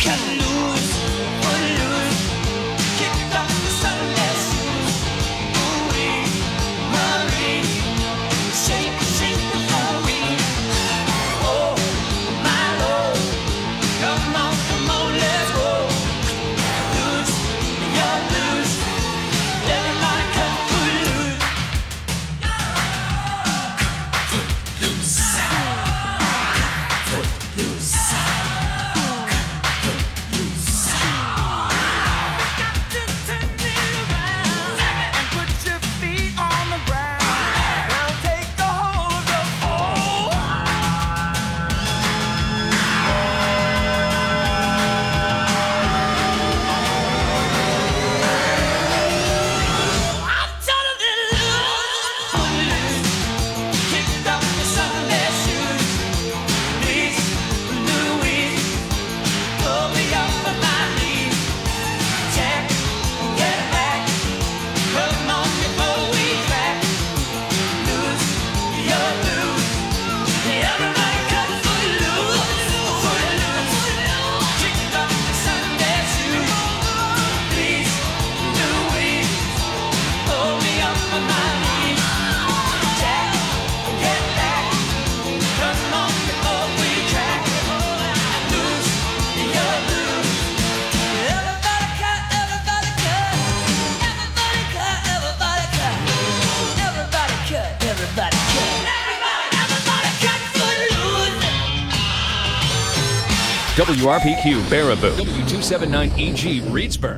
WRPQ Baraboo, W279EG Reedsburg.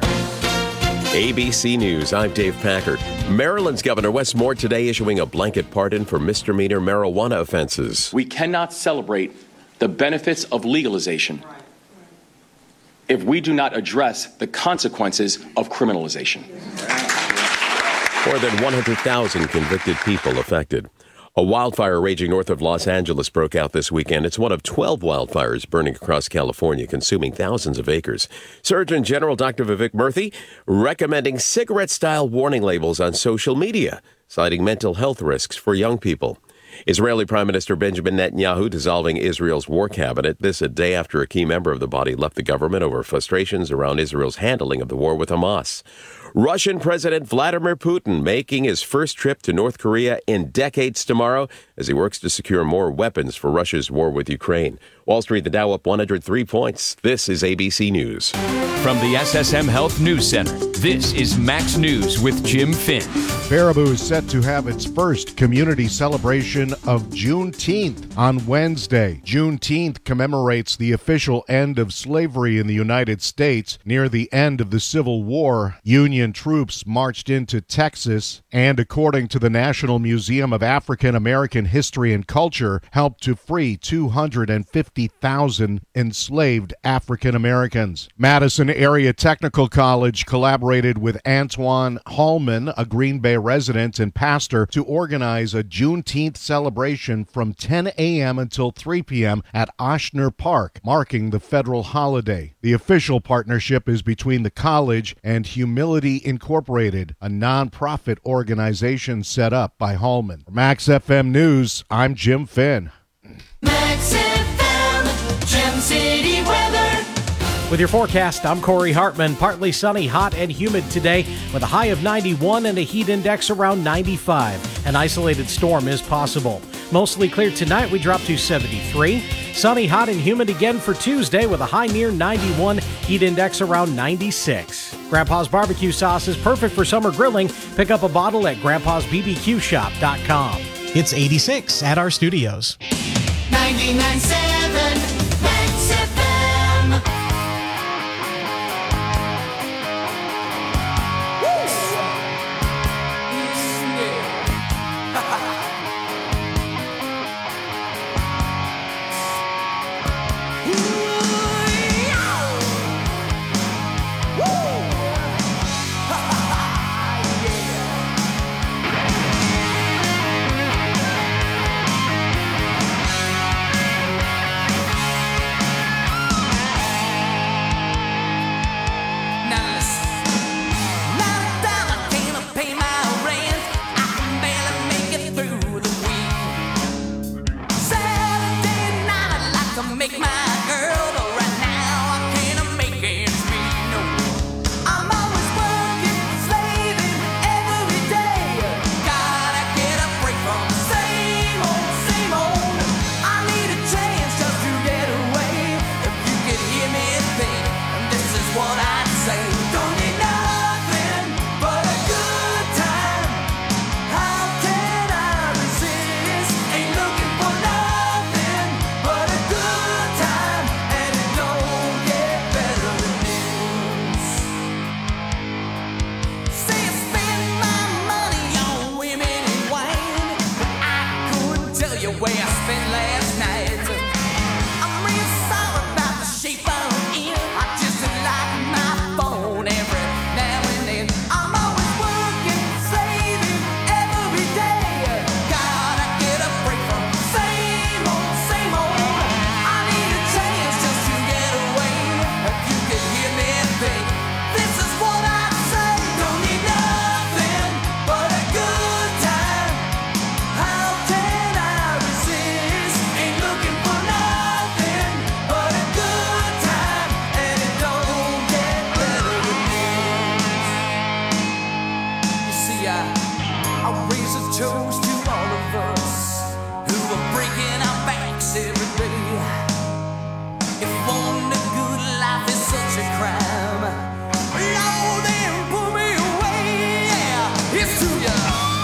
ABC News, I'm Dave Packard. Maryland's Governor Wes Moore today issuing a blanket pardon for misdemeanor marijuana offenses. We cannot celebrate the benefits of legalization if we do not address the consequences of criminalization. More than 100,000 convicted people affected. A wildfire raging north of Los Angeles broke out this weekend. It's one of 12 wildfires burning across California, consuming thousands of acres. Surgeon General Dr. Vivek Murthy recommending cigarette-style warning labels on social media, citing mental health risks for young people. Israeli Prime Minister Benjamin Netanyahu dissolving Israel's war cabinet, this a day after a key member of the body left the government over frustrations around Israel's handling of the war with Hamas. Russian President Vladimir Putin making his first trip to North Korea in decades tomorrow as he works to secure more weapons for Russia's war with Ukraine. Wall Street, the Dow up 103 points. This is ABC News. From the SSM Health News Center, this is Max News with Jim Finn. Baraboo is set to have its first community celebration of Juneteenth on Wednesday. Juneteenth commemorates the official end of slavery in the United States. Near the end of the Civil War, Union troops marched into Texas and, according to the National Museum of African American History and Culture, helped to free 250,000 enslaved African Americans. Madison Area Technical College collaborated with Antoine Hallman, a Green Bay resident and pastor, to organize a Juneteenth celebration from 10 a.m. until 3 p.m. at Oshner Park, marking the federal holiday. The official partnership is between the college and Humility Incorporated, a nonprofit organization set up by Hallman. For Max FM News, I'm Jim Finn. Max FM, Gem City weather. With your forecast, I'm Corey Hartman. Partly sunny, hot and humid today with a high of 91 and a heat index around 95. An isolated storm is possible. Mostly clear tonight, we drop to 73. Sunny, hot and humid again for Tuesday with a high near 91, heat index around 96. Grandpa's barbecue sauce is perfect for summer grilling. Pick up a bottle at grandpa'sbbqshop.com. It's 86 at our studios. 99.7 Max FM. way I spent last night. I'm real sorry about the shape I'm in. I just like my phone every now and then. I'm always working, saving every day. Gotta get a break from same old, same old. I need a chance just to get away. If you could hear me think, this is what I say. Don't need nothing but a good time. How can I resist? Ain't looking for nothing but a good time, and it don't get better than this. You see, I raise a toast to all of us who are breaking our backs every day. If wanting a good life is such a crime, Lord, then pull me away. Yeah, it's to ya.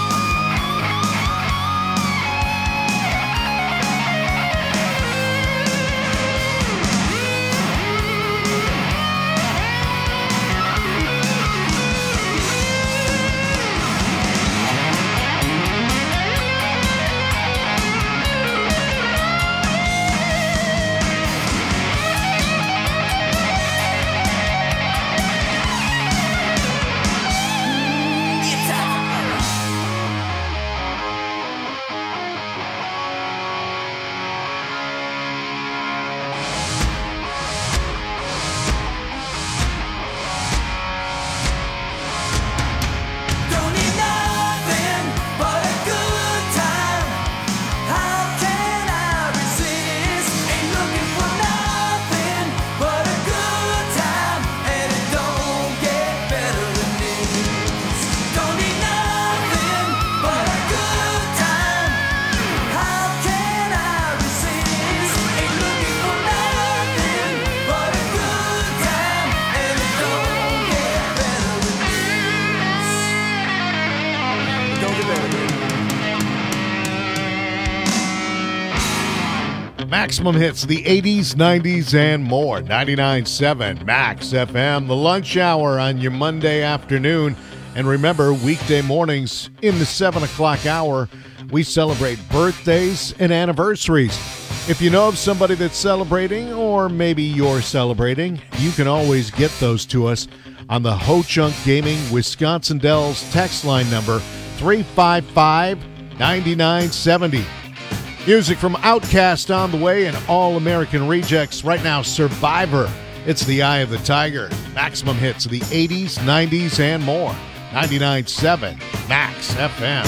Don't need nothing but a good time. How can I resist? Ain't looking for nothing but a good time, and it don't get better than this. Don't need nothing but a good time. How can I resist? Ain't looking for nothing but a good time, and it don't get better than this. Don't get better than this. Maximum hits, the 80s, 90s, and more. 99.7 Max FM, the lunch hour on your Monday afternoon. And remember, weekday mornings in the 7 o'clock hour, we celebrate birthdays and anniversaries. If you know of somebody that's celebrating, or maybe you're celebrating, you can always get those to us on the Ho Chunk Gaming Wisconsin Dells text line number 355-9970. Music from Outkast on the way and All American Rejects. Right now, Survivor. It's the Eye of the Tiger. Maximum hits of the 80s, 90s, and more. 99.7 Max FM.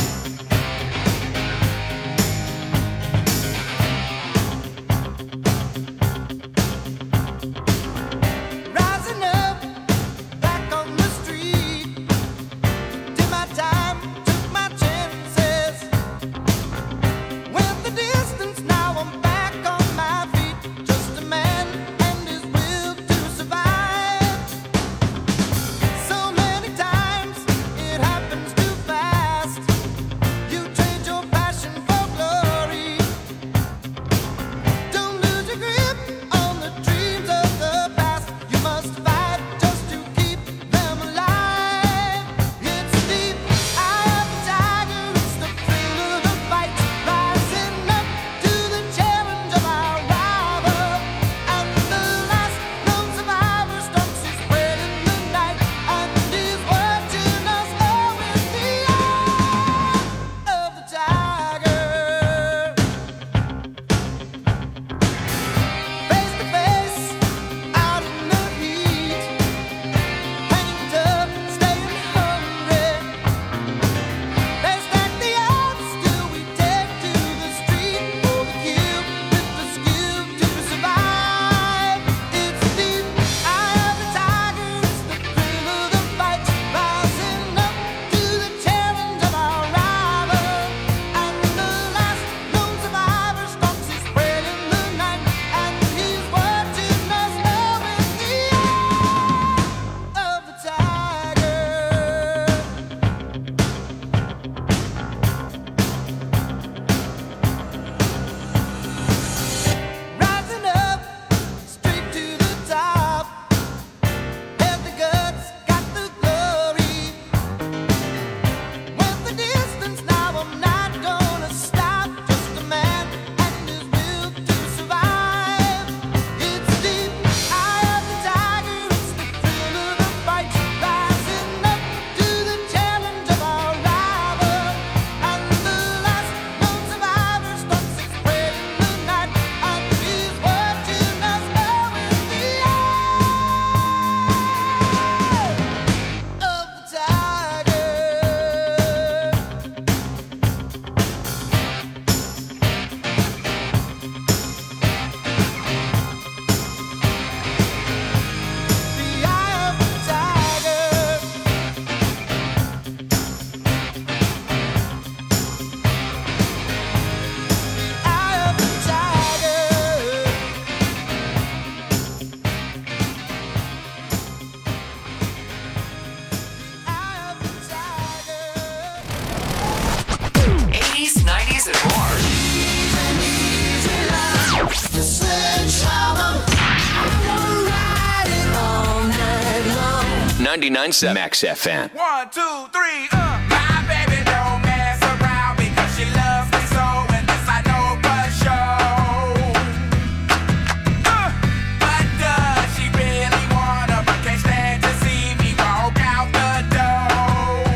Rising up, back on the street. Did my time, took my chances. Went the distance, now I'm back on my feet. Just a man and his will to survive. So many times it happens too fast. 99.7 Max FM. 1, 2, 3, My baby don't mess around because she loves me so, and this I know for sure. But does she really wanna, but can't stand to see me walk out the door?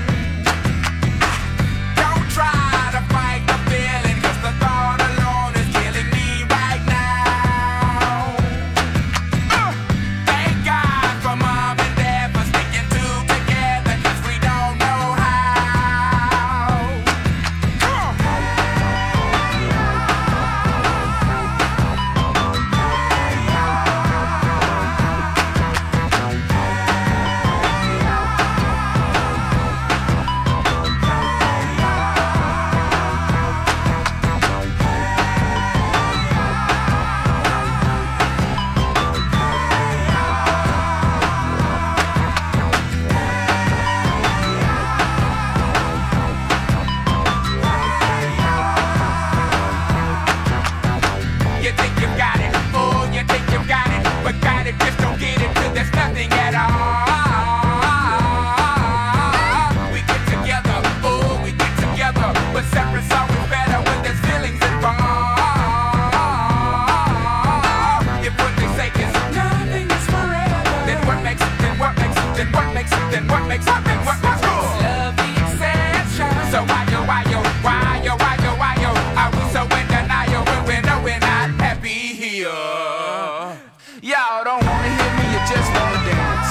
Don't try to fight the feeling, 'cause the thought alone is killing me right now. Thank God for mom and dad for sticking together, 'cause we don't know how. Come on. You think you got it, oh, you think you got it, but got it, just don't get it till there's nothing at all. We get together, oh, we get together, but separate's always better when there's feelings involved. If what they say is nothing is forever, then what makes it, then what makes it, then what makes it, then what makes it, then what makes it? Love the exception. So why yo, are we so in denial when we know we're not happy here? Y'all don't wanna hear me, you just wanna dance.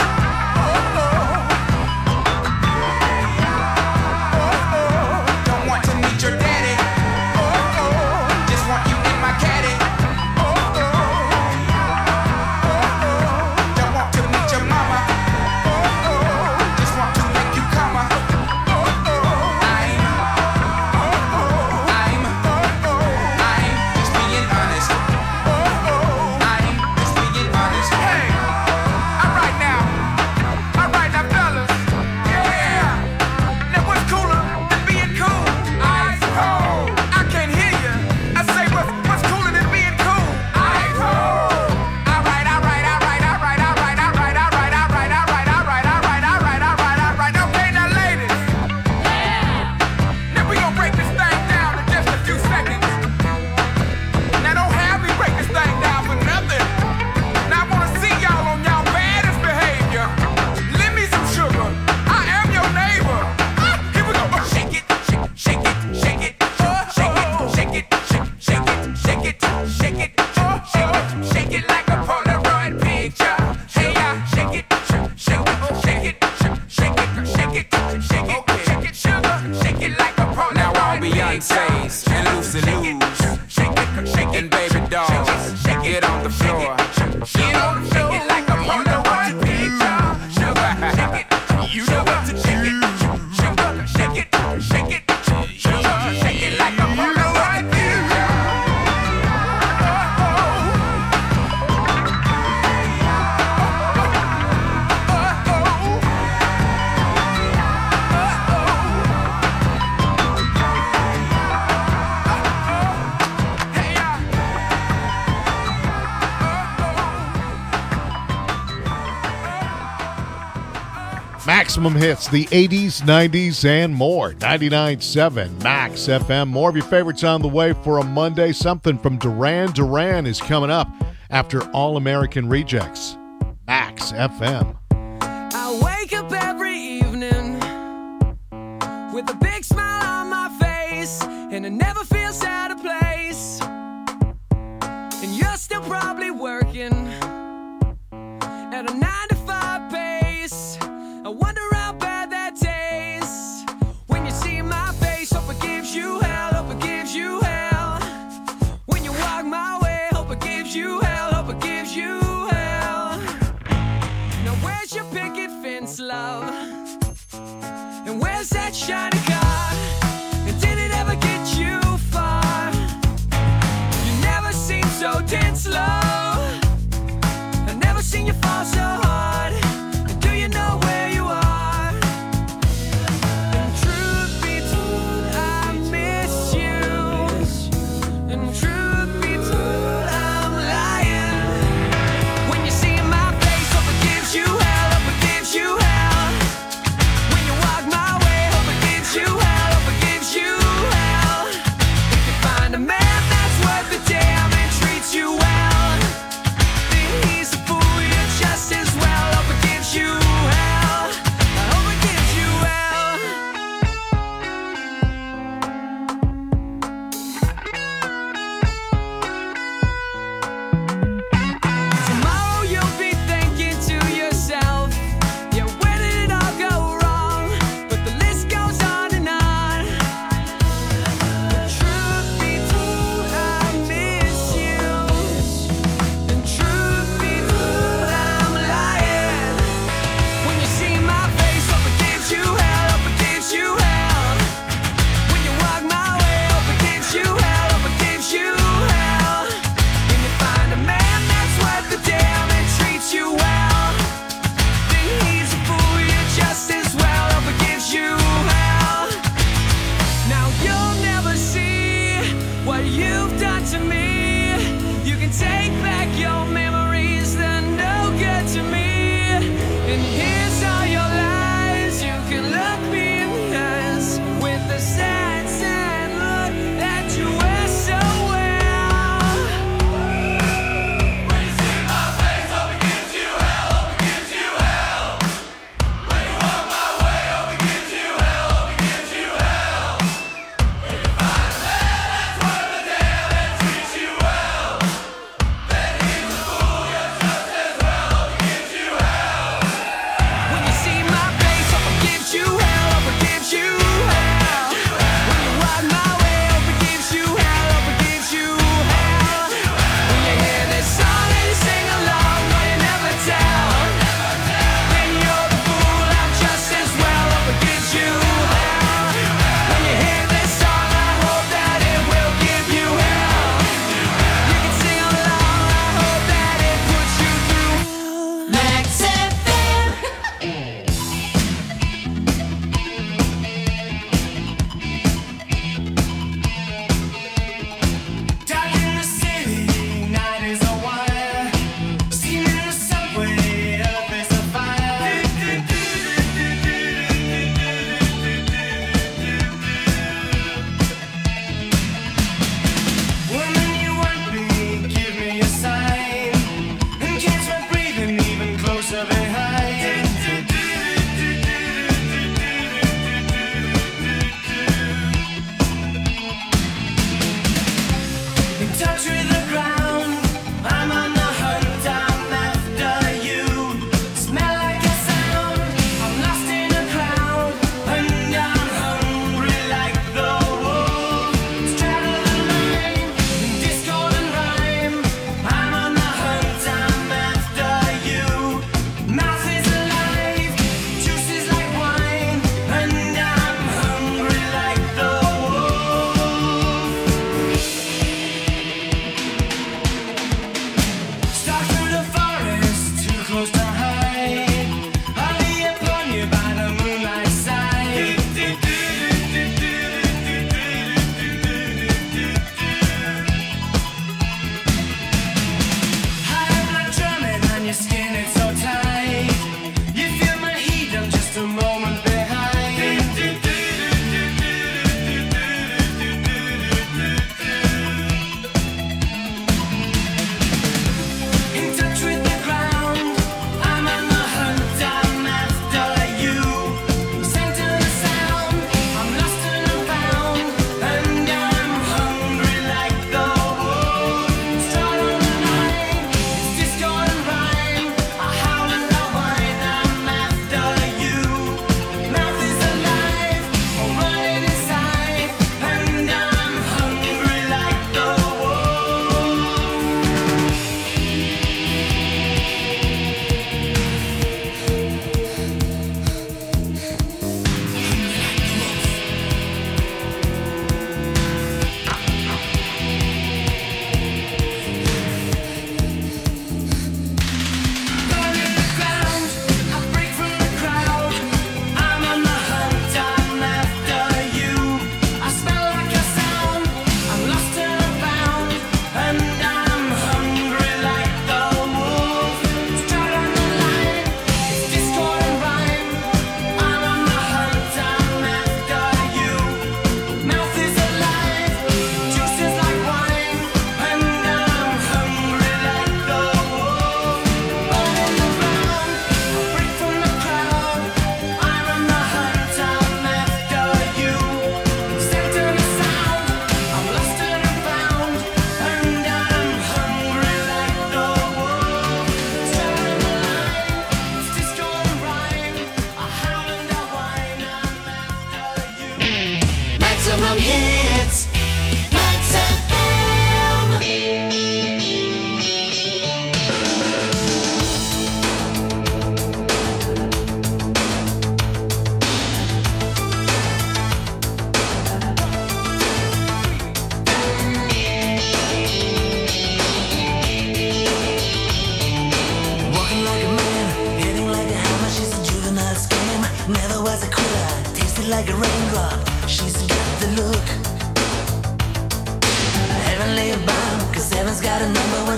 Don't want to meet your daddy. Just want you in my caddy. Don't want to meet your mama. Just want to make you come. I'm just being honest. I'm just being honest. Hey, all right now, fellas. Yeah. Now what's cooler than being cool? Ice cold. I can't hear you. I say what's cooler than being cool? Ice cold. All right. Okay, now ladies. Now we gonna break this thing down in just a few seconds. Now don't have me break this thing down for nothing. Now I wanna see y'all on y'all baddest behavior. Lend me some sugar. I am your neighbor. Here we go. Shake it, shake it, shake it, shake it, shake it, shake it, shake it, shake it, shake it like a Polaroid picture. Hey, shake it, shake it, shake it, shake it, shake it, shake it, sugar, shake it like a Polaroid picture. Now all Beyonce's and Lucy Lou's and Baby Dolls, get on the floor. Get on the floor. Shake it like a Polaroid picture. Sugar, shake it. You know what to shake it. Sugar, shake it, shake it. Sugar, shake it like a Polaroid picture. Maximum hits, the 80s, 90s, and more. 99.7 Max FM. More of your favorites on the way for a Monday. Something from Duran Duran is coming up after All American Rejects. Max FM. I wake up every evening with a big smile on my face, and it never feels out of place. And you're still probably working at a 9-to-5 pace. I wonder how bad that tastes when you see my face. Hope it gives you hell, hope it gives you hell. When you walk my way, hope it gives you hell, hope it gives you hell. Now where's your picket fence, love? And where's that shiny car? And did it ever get you far? You never seem so tense, love. I've never seen you fall so hard. And do you know where you are?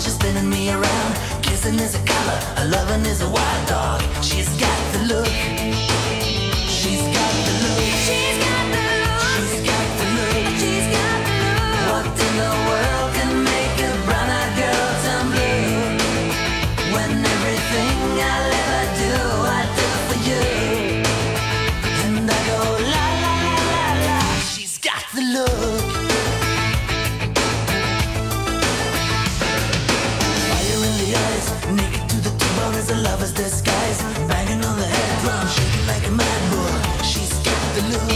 she's spinning me around. Kissing is a color, a loving is a wild dog. She's got the look. She's got the look. She's got the look. She's got the look. She's got the look. What in the world can make a brown-eyed girl turn blue? When everything I'll ever do, I do for you. And I go la la la la la. She's got the look. Fire in the eyes, naked to the T-bone is a lover's disguise. Banging on the head drum, shaking like a mad bull. She's got the look.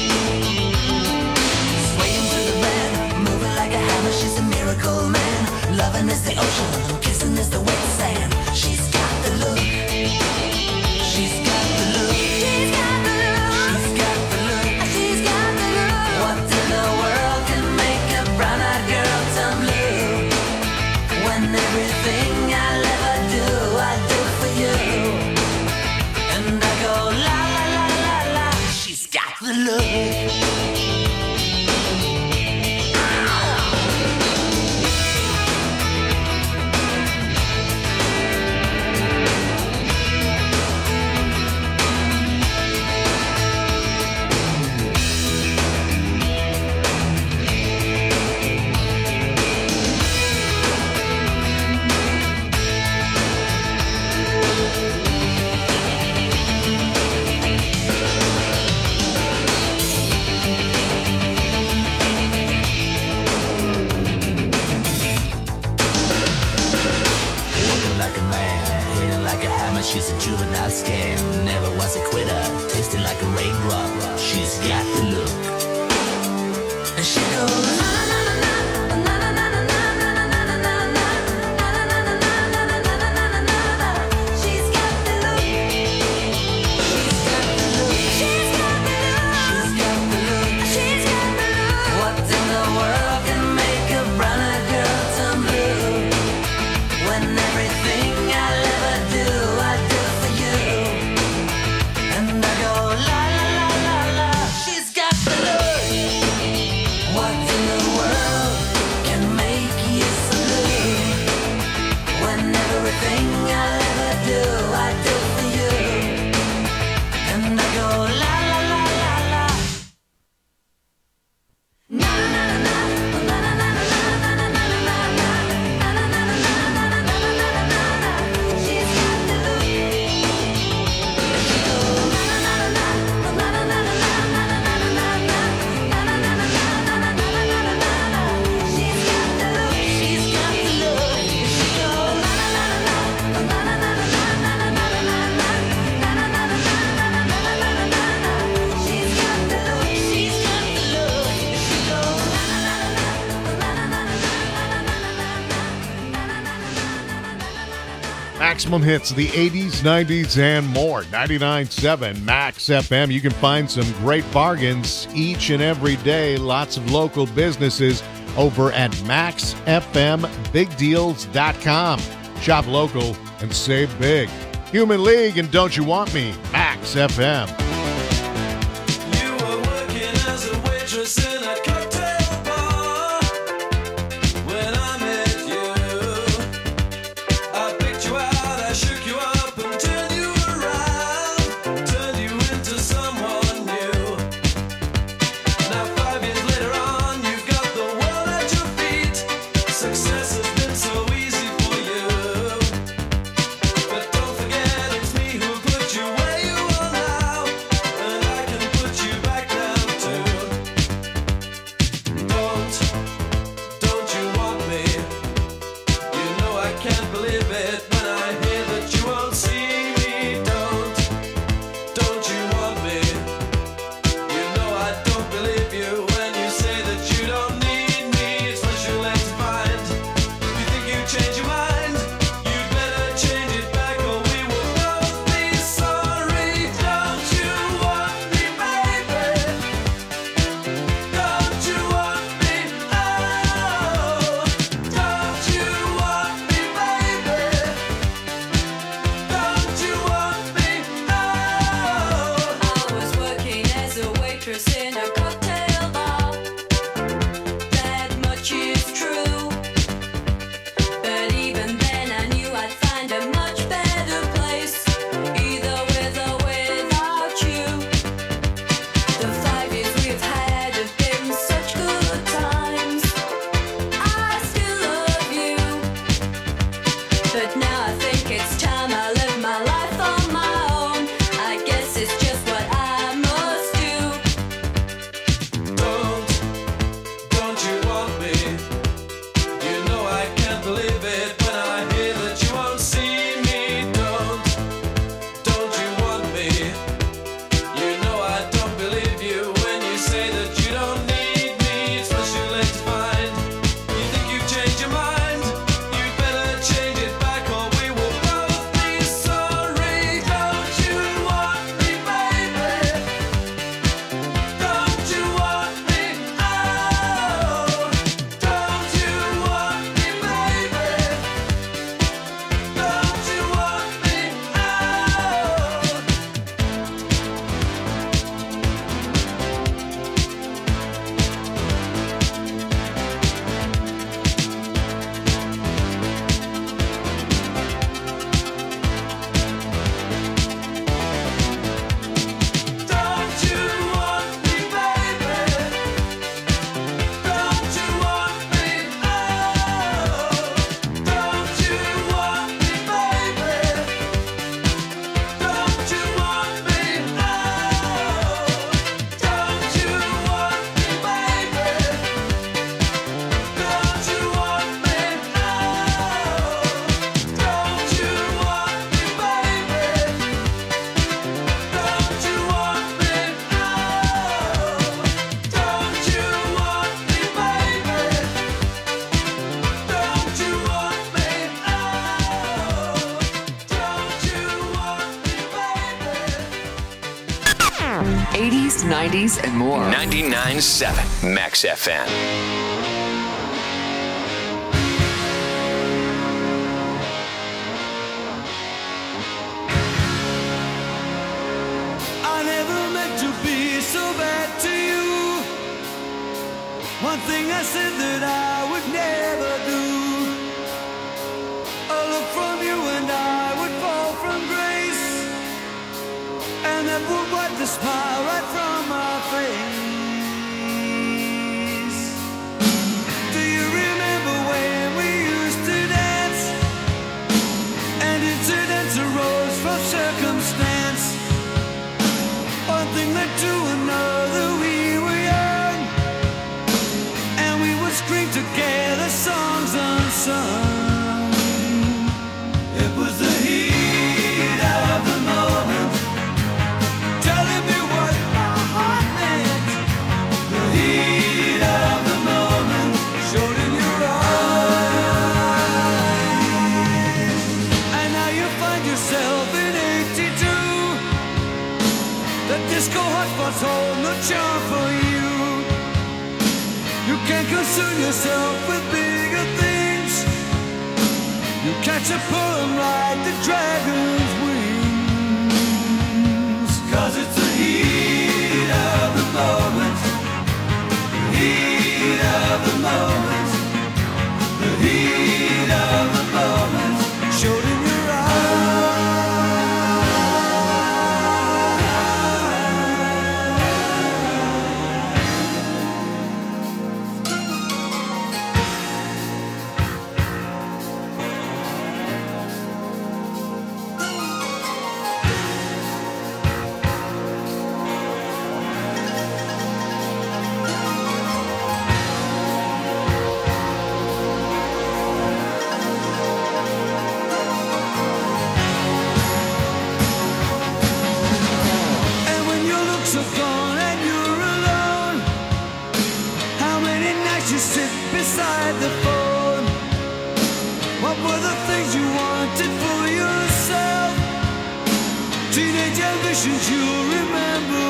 Swaying to the band, moving like a hammer. She's a miracle man. Loving is the ocean, kissing is the wet sand. She's got the look. She's got the look. She's got the look. She's got the look. She's got the look. What in the world can make a brown-eyed girl turn blue? When everything I'll ever do, I do for you. And I go la la la la la. She's got the look. She's a juvenile scam, never was a quitter, tasting like a raindrop. She's got the look. And she goes na na na na na na na na na na na na na. She's got the look. She's got the look. She's got the look. She's got the look. What in the world can make a brown-eyed girl turn blue? When everything I'll ever do, I do for you. And I go la la la la la. She's got the look. What in the world can make you so blue? When everything I'll ever do, I do for you. And I go la la la la la. Na na na na na na na na na na na na. She's got the look. She goes na na na na na na na na na na na. She's got the look. She's got the look. She goes na na na na na na na na na na na. She's got the look. She's got the look. She goes na na na na na na na. Maximum hits of the 80s, 90s, and more. 99.7 Max FM. You can find some great bargains each and every day. Lots of local businesses over at maxfmBigDeals.com. Shop local and save big. Human League and Don't You Want Me? Max FM. You were working as a waitress in a cocktail bar when I met you. I picked you out, I shook you up and turned you around, turned you into someone new. Now 5 years later on, you've got the world at your feet. Success has been so easy for you. But don't forget it's me who put you where you are now, and I can put you back down too. 80s, 90s, and more. 99.7 Max FM. I never meant to be so bad to you. One thing I said that I would never do. A look from you and I would fall from grace, and that would wipe the smile right from my face. Do you remember when we used to dance, and incidents arose from circumstance? One thing led to another, we were young, and we would scream together songs unsung. It was the heat of the moment, telling me what my heart meant. The heat of the moment showed in your eyes. And now you find yourself in 82. The disco hotspots hold no charm for you. You can't concern yourself with bigger things. You catch a poem like the dragon's wings. 'Cause it's the heat of the moment. The heat of the moment. The heat of the moment showed in your are gone and you're alone. How many nights you sit beside the phone? What were the things you wanted for yourself? Teenage ambitions you remember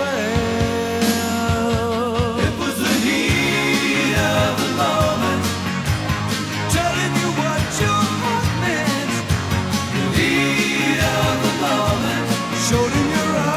well. It was the heat of the moment, telling you what your heart meant. The heat of the moment showed in your eyes.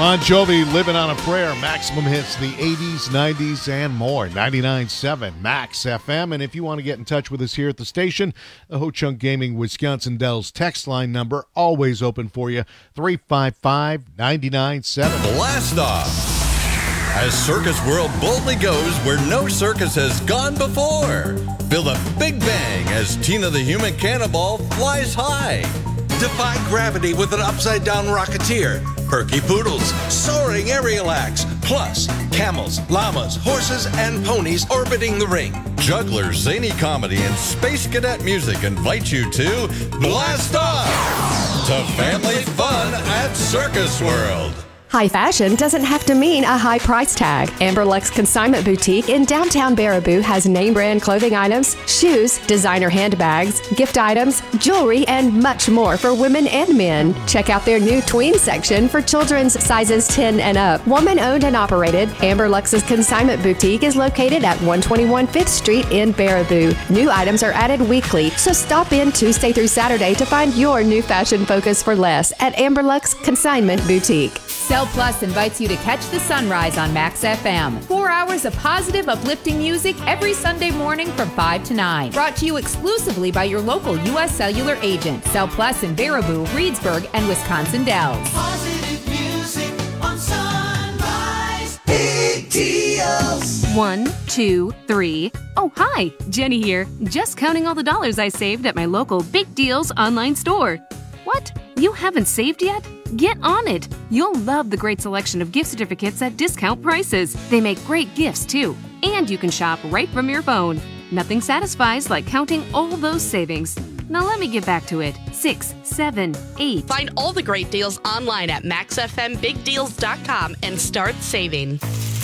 Bon Jovi, Living on a Prayer. Maximum hits, the 80s, 90s, and more. 99.7 Max FM. And if you want to get in touch with us here at the station, the Ho-Chunk Gaming Wisconsin Dells text line number, always open for you, 355-99.7. Blast off! As Circus World boldly goes where no circus has gone before. Feel the big bang as Tina the Human Cannonball flies high. Defy gravity with an upside-down rocketeer. Perky poodles, soaring aerial acts, plus camels, llamas, horses, and ponies orbiting the ring. Jugglers, zany comedy, and space cadet music invite you to Blast Off! To family fun at Circus World. High fashion doesn't have to mean a high price tag. Amberlux Consignment Boutique in downtown Baraboo has name brand clothing items, shoes, designer handbags, gift items, jewelry, and much more for women and men. Check out their new tween section for children's sizes 10 and up. Woman owned and operated, Amberlux's Consignment Boutique is located at 121 5th Street in Baraboo. New items are added weekly, so stop in Tuesday through Saturday to find your new fashion focus for less at Amberlux Consignment Boutique. Cell Plus invites you to catch the sunrise on Max FM. 4 hours of positive, uplifting music every Sunday morning from 5 to 9. Brought to you exclusively by your local U.S. Cellular agent. Cell Plus in Baraboo, Reedsburg, and Wisconsin Dells. Positive music on Sunrise. Big deals. 1, 2, 3. Oh, hi, Jenny here. Just counting all the dollars I saved at my local Big Deals online store. What? You haven't saved yet? Get on it! You'll love the great selection of gift certificates at discount prices. They make great gifts, too. And you can shop right from your phone. Nothing satisfies like counting all those savings. Now let me get back to it. 6, 7, 8. Find all the great deals online at maxfmbigdeals.com and start saving.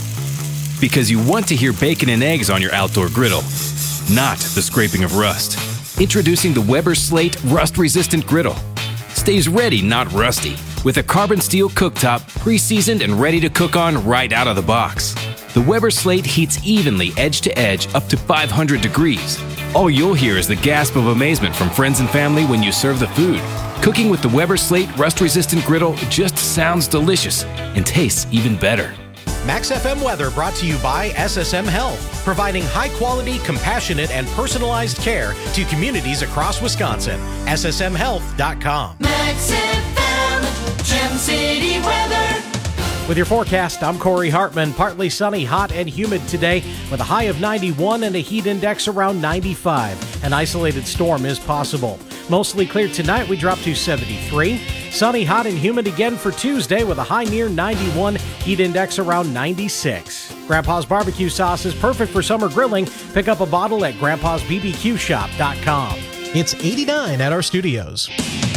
Because you want to hear bacon and eggs on your outdoor griddle, not the scraping of rust. Introducing the Weber Slate Rust-Resistant Griddle. Stays ready, not rusty, with a carbon steel cooktop, pre-seasoned and ready to cook on right out of the box. The Weber Slate heats evenly edge to edge up to 500 degrees. All you'll hear is the gasp of amazement from friends and family when you serve the food. Cooking with the Weber Slate Rust-Resistant Griddle just sounds delicious and tastes even better. Max FM weather brought to you by SSM Health, providing high-quality, compassionate, and personalized care to communities across Wisconsin. SSMHealth.com. Max FM, Gem City weather. With your forecast, I'm Corey Hartman. Partly sunny, hot, and humid today with a high of 91 and a heat index around 95. An isolated storm is possible. Mostly clear tonight, we drop to 73. Sunny, hot, and humid again for Tuesday with a high near 91, heat index around 96. Grandpa's barbecue sauce is perfect for summer grilling. Pick up a bottle at grandpa'sbbqshop.com. It's 89 at our studios.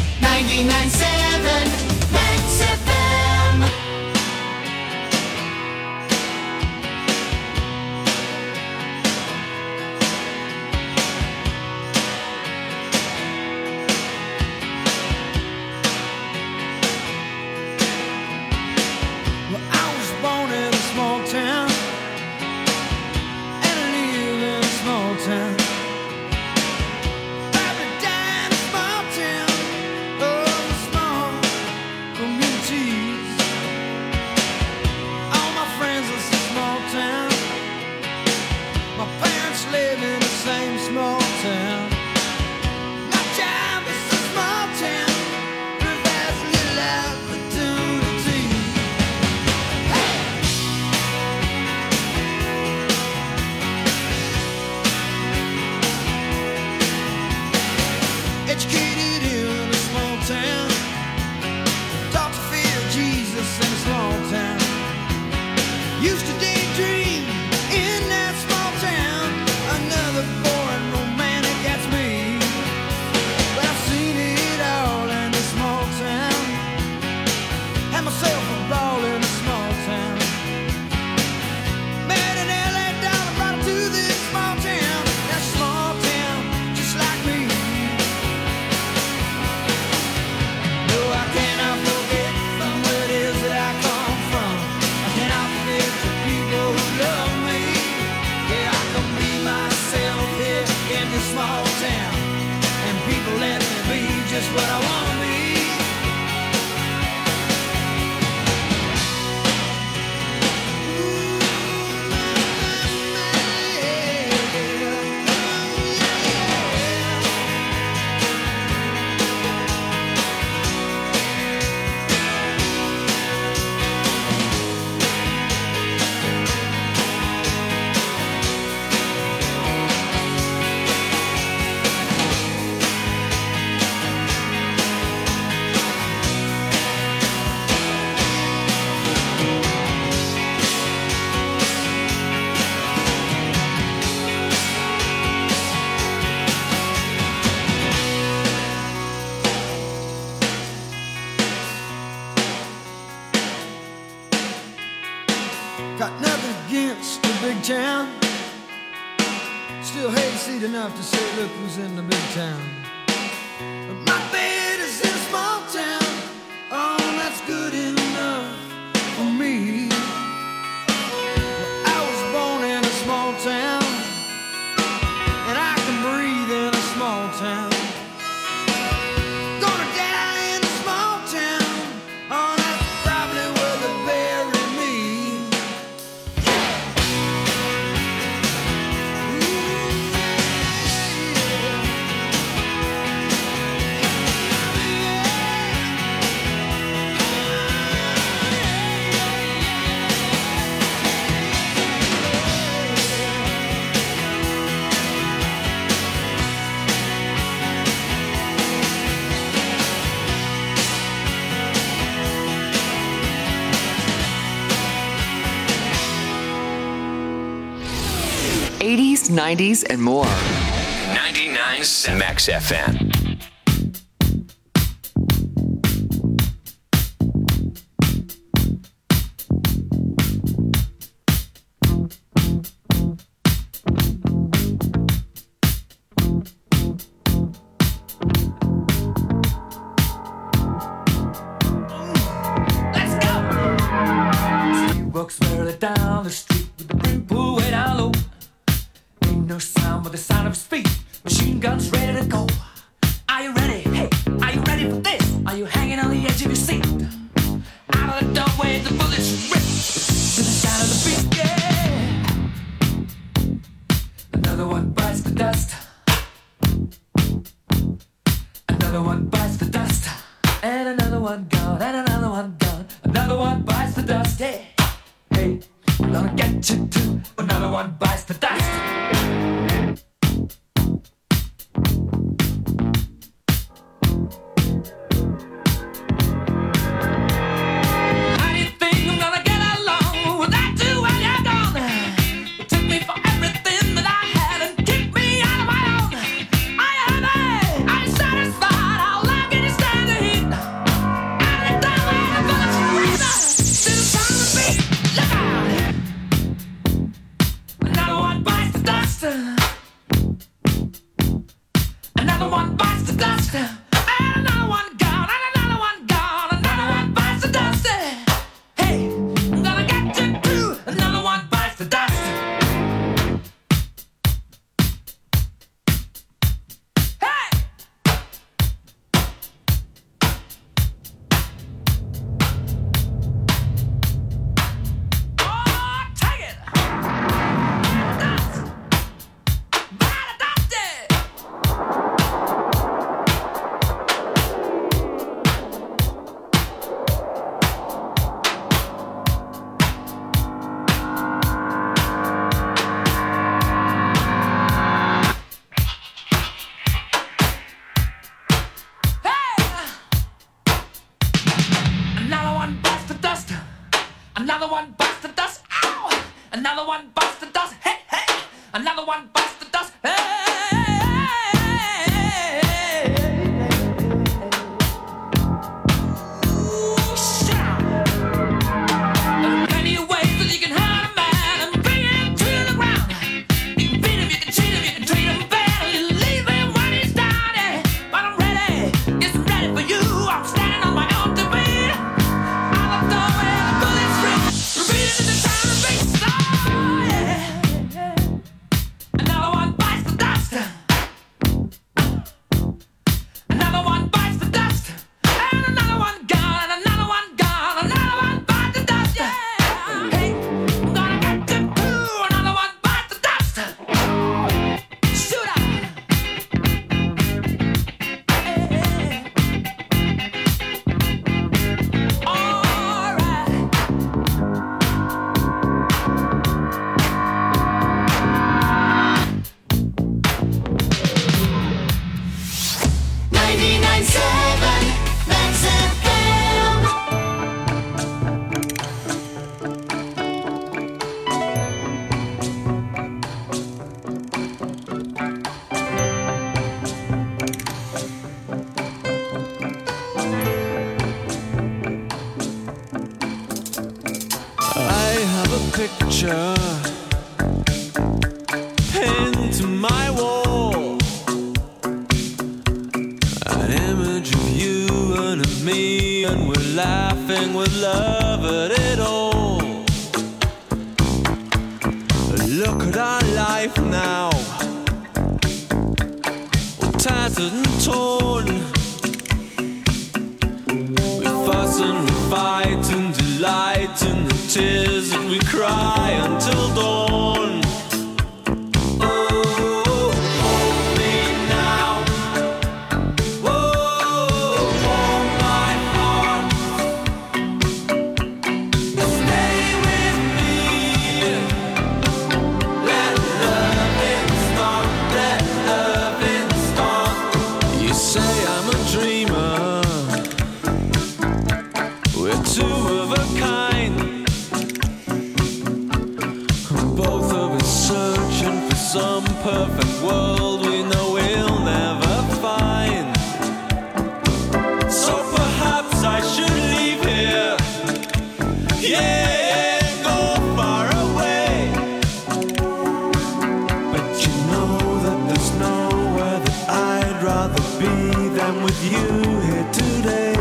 99.7 Max FM. Got nothing against the big town. Still hayseed enough to say, look who's in the big town. But my bed is in a small town. Oh, that's good enough for me. Well, I was born in a small town, and I can breathe in a small town. Gonna die in a small town. Oh, that's probably where they bury me. '80s, '90s, and more. 99.7 Max FM. He walks merrily down the street with the brim pulled way down low. Ain't no sound but the sound of his feet. Machine guns ready to go. Are you ready? Hey, are you ready for this? Are you hanging on the edge of your seat? Out of the doorway, the bullets rip to the sound of the beat. Yeah. Another one bites the dust. Another one bites the dust. And another one gone. And another one gone. Another one bites the dust. Hey, hey, I'm gonna get you too. Another one bites the dust. How do you think I'm gonna get along without you when you're gone? You took me for everything that I had and kicked me out of my own. Are you happy? Are you satisfied? How long can you stand the heat? Out of the doorway, the bullets rip to the sound of the beat. Look out! Another one bites the dust. Another one bites the dust. And another one gone. And another one gone. Another one bites the dust. Hey, I'm gonna get you too. Another one bites the dust. Hey! Oh, take it! Dust! Bite the dust! Another one bites the dust. Another one bites the dust. Ow! Another one bites the dust. Hey, hey! Another one bites the dust. Hey! Ooh, shout! There are plenty of ways that you can hurt a man and bring him to the ground. You can beat him, you can cheat him, you can treat him bad, you leave him when he's down. Yeah. But I'm ready, yes, I'm ready for you. I'm standing on my own two feet. Out the doorway, the bullets rip, repeating in the sound of beats. Oh, yeah. Another one bites the dust. picture pinned to my wall, an image of you and of me, and we're laughing with love at it all. Look at our life now, all tattered and torn. We fuss and we fight and delight in the tears that we cry until dawn. Oh, hold me now. Oh, warm my heart. Stay with me. Let loving start. Let loving start. You say I'm a dreamer. We're two of a kind. Both of us searching for some perfect world we know we'll never find. So perhaps I should leave here. Yeah, go far away. But you know that there's nowhere that I'd rather be than with you here today.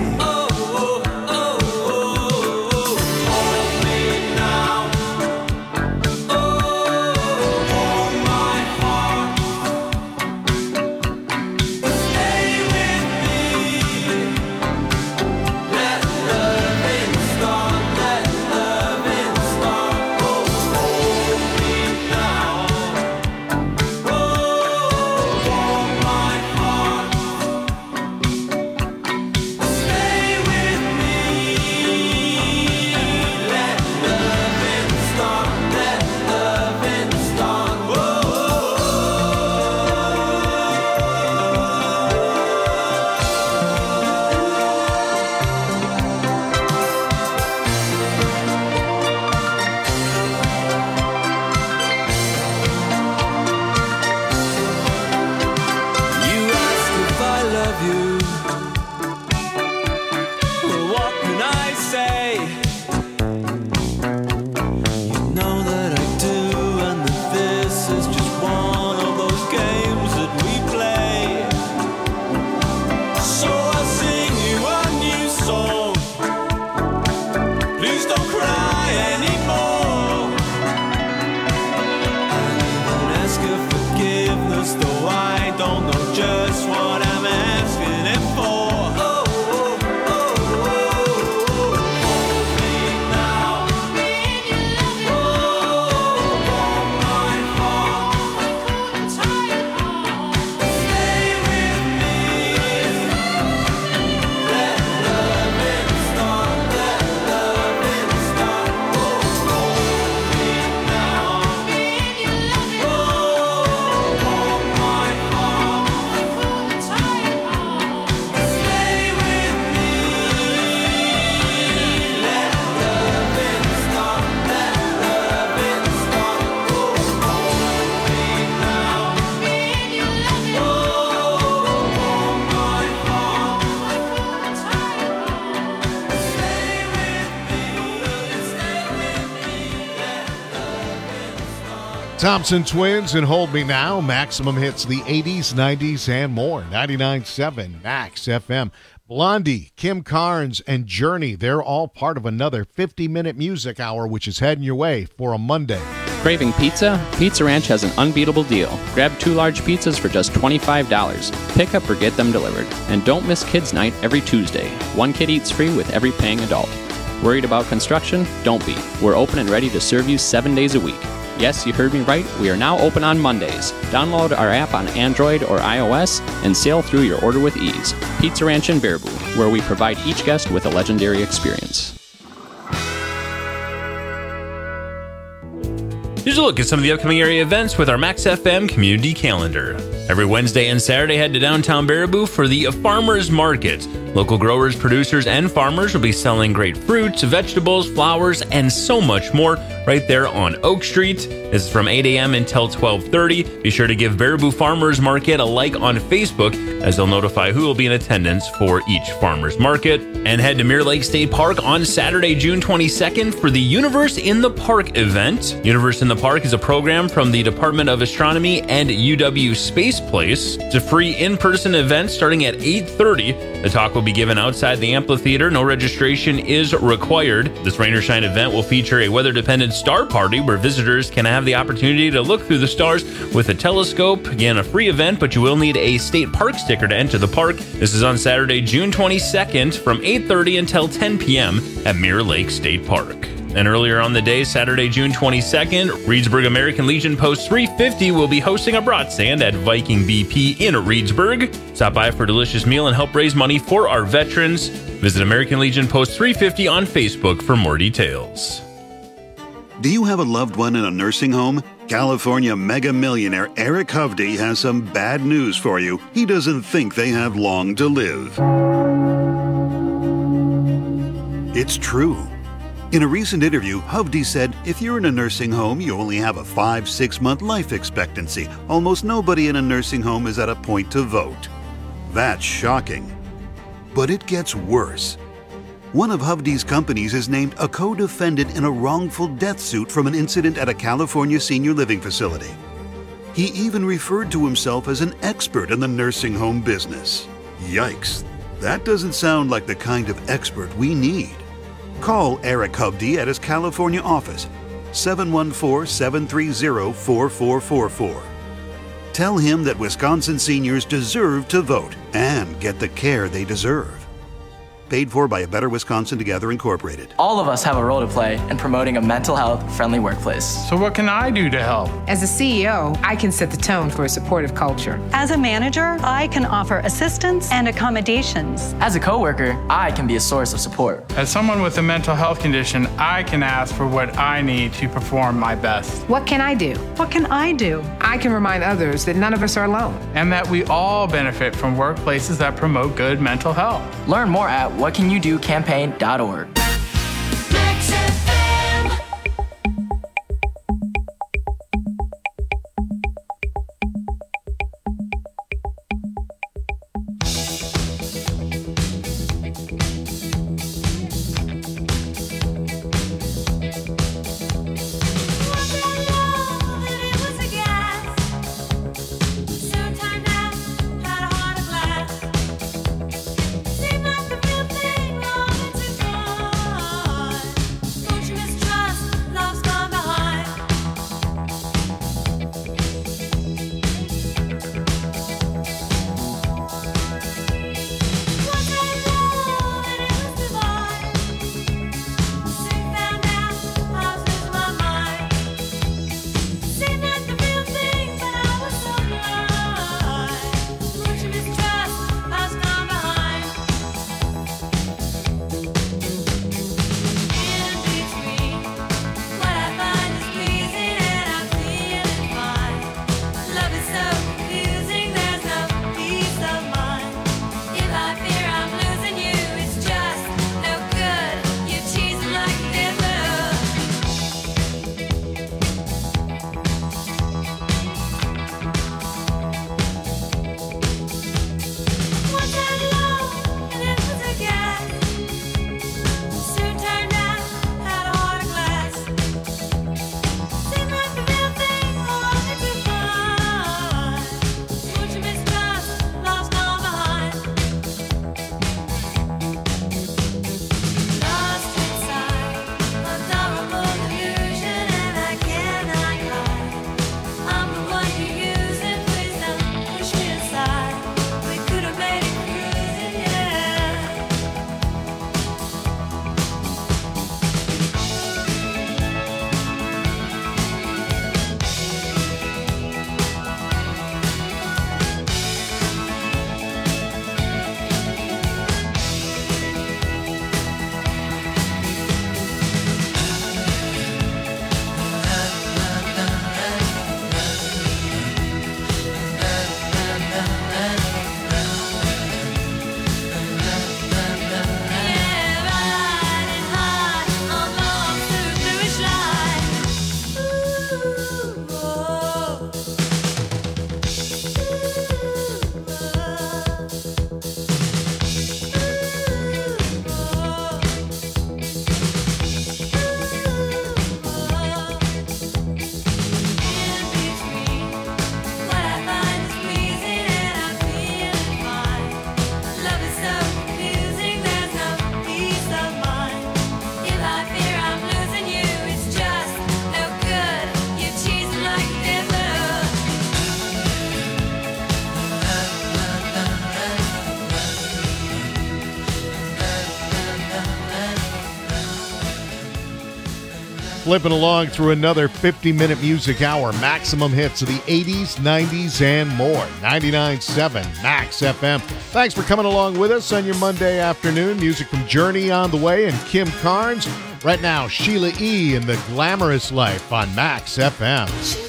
Thompson Twins and Hold Me Now. Maximum hits the 80s, 90s, and more. 99.7 Max FM. Blondie, Kim Carnes, and Journey, they're all part of another 50-minute music hour, which is heading your way for a Monday. Craving pizza? Pizza Ranch has an unbeatable deal. Grab 2 large pizzas for just $25. Pick up or get them delivered. And don't miss Kids Night every Tuesday. 1 kid eats free with every paying adult. Worried about construction? Don't be. We're open and ready to serve you 7 days a week. Yes, you heard me right. We are now open on Mondays. Download our app on Android or iOS and sail through your order with ease. Pizza Ranch in Baraboo, where we provide each guest with a legendary experience. Here's a look at some of the upcoming area events with our Max FM community calendar. Every Wednesday and Saturday, head to downtown Baraboo for the Farmers Market. Local growers, producers, and farmers will be selling great fruits, vegetables, flowers, and so much more right there on Oak Street. This is from 8 a.m. until 12:30. Be sure to give Baraboo Farmers Market a like on Facebook, as they'll notify who will be in attendance for each farmers market. And head to Mirror Lake State Park on Saturday, June 22nd for the Universe in the Park event. Universe in the Park is a program from the Department of Astronomy and UW Space Place. It's a free in-person event starting at 8:30. The talk will be given outside the amphitheater. No registration is required. This rain or shine event will feature a weather-dependent star party where visitors can have the opportunity to look through the stars with a telescope. Again, a free event, but you will need a state park sticker to enter the park. This is on Saturday, June 22nd from 8:30 until 10 p.m. at Mirror Lake State Park. And earlier on the day, Saturday, June 22nd, Reedsburg American Legion Post 350 will be hosting a brat stand at Viking BP in Reedsburg. Stop by for a delicious meal and help raise money for our veterans. Visit American Legion Post 350 on Facebook for more details. Do you have a loved one in a nursing home? California mega millionaire Eric Hovde has some bad news for you. He doesn't think they have long to live. It's true. In a recent interview, Hovde said, if you're in a nursing home, you only have a 5-6 month life expectancy. Almost nobody in a nursing home is at a point to vote. That's shocking. But it gets worse. One of Hovde's companies is named a co-defendant in a wrongful death suit from an incident at a California senior living facility. He even referred to himself as an expert in the nursing home business. Yikes, that doesn't sound like the kind of expert we need. Call Eric Hovde at his California office, 714-730-4444. Tell him that Wisconsin seniors deserve to vote and get the care they deserve. Paid for by A Better Wisconsin Together Incorporated. All of us have a role to play in promoting a mental health friendly workplace. So what can I do to help? As a CEO, I can set the tone for a supportive culture. As a manager, I can offer assistance and accommodations. As a coworker, I can be a source of support. As someone with a mental health condition, I can ask for what I need to perform my best. What can I do? What can I do? I can remind others that none of us are alone. And that we all benefit from workplaces that promote good mental health. Learn more at whatcanyoudocampaign.org. Seemed like the real thing, wanted to go. Flipping along through another 50-minute music hour. Maximum hits of the 80s, 90s, and more. 99.7 Max FM. Thanks for coming along with us on your Monday afternoon. Music from Journey on the way and Kim Carnes. Right now, Sheila E. and the Glamorous Life on Max FM.